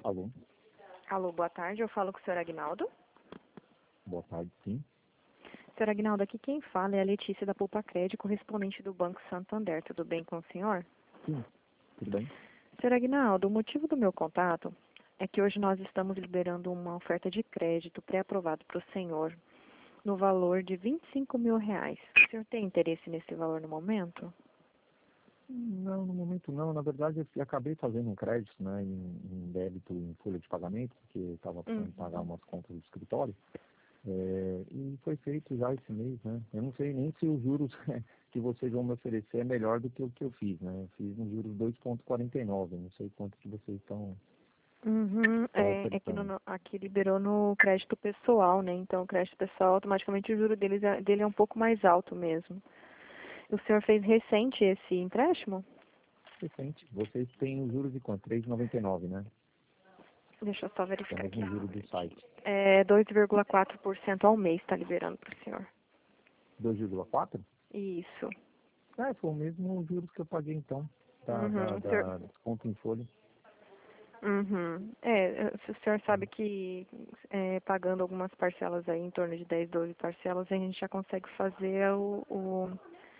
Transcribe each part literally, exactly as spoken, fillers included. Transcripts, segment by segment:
Alô? Alô, boa tarde. Eu falo com o senhor Agnaldo. Boa tarde, sim. senhor Agnaldo, aqui quem fala é a Letícia da Poupa Crédito, correspondente do Banco Santander. Tudo bem com o senhor? Sim, tudo bem? senhor Agnaldo, o motivo do meu contato é que hoje nós estamos liberando uma oferta de crédito pré-aprovado para o senhor no valor de vinte e cinco mil reais. O senhor tem interesse nesse valor no momento? Não, no momento não. Na verdade, eu acabei fazendo um crédito, né, em, em débito em folha de pagamento, porque eu estava precisando Uhum. pagar umas contas do escritório. É, e foi feito já esse mês, né? Eu não sei nem se os juros que vocês vão me oferecer é melhor do que o que eu fiz, né? Eu fiz um juros dois vírgula quarenta e nove, não sei quanto que vocês estão Uhum. estão É, é que no, ofertando. no- aqui liberou no crédito pessoal, né? Então, o crédito pessoal, automaticamente o juro deles é, dele é um pouco mais alto mesmo. O senhor fez recente esse empréstimo? Recente, vocês têm os juros de quanto? três vírgula noventa e nove, né? Deixa eu só Que é o verificar aqui. mesmo juro do site. É dois vírgula quatro por cento ao mês está liberando para o senhor. dois vírgula quatro? Isso. É, foi o mesmo juros que eu paguei então, da, da, Uhum. O senhor, da desconto em folha. uhum. É, se o senhor sabe que é, pagando algumas parcelas aí, em torno de dez, doze parcelas, a gente já consegue fazer o, o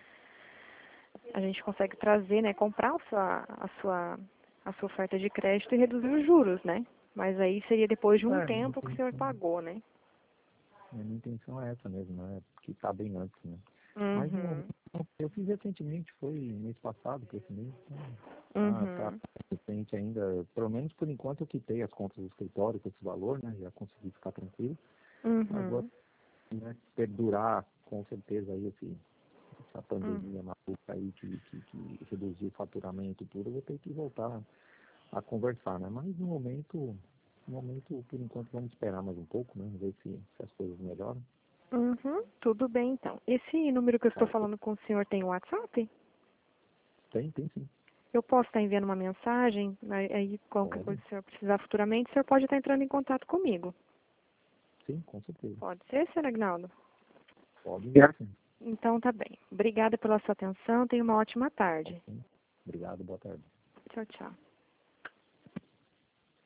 a gente consegue trazer, né, comprar a sua, a sua, a sua oferta de crédito e reduzir os juros, né? Mas aí seria depois de um É, minha tempo que o senhor intenção, pagou, né? minha intenção é essa mesmo, né? Que tá bem antes, né? Mas no momento, Uhum. eu fiz recentemente, foi mês passado, que esse mês, então, tá, tá Uhum. recente ainda, pelo menos por enquanto eu quitei as contas do escritório com esse valor, né? Já consegui ficar tranquilo. Agora, Uhum. né, perdurar com certeza aí esse, essa Uhum. pandemia maluca aí que, que, que reduziu o faturamento e tudo, eu vou ter que voltar a conversar, né? Mas no momento, no momento, por enquanto, vamos esperar mais um pouco, né? Ver se, se as coisas melhoram. Uhum. Tudo bem, então. Esse número que eu estou Tá. falando com o senhor tem WhatsApp? Tem, tem sim. Eu posso estar enviando uma mensagem, aí aí qualquer Pode. coisa que o senhor precisar futuramente, o senhor pode estar entrando em contato comigo. Sim, com certeza. Pode ser, senhor Agnaldo? Pode enviar sim. Então tá bem. Obrigada pela sua atenção, tenha uma ótima Tá tarde. sim. Obrigado, boa tarde. Tchau, tchau.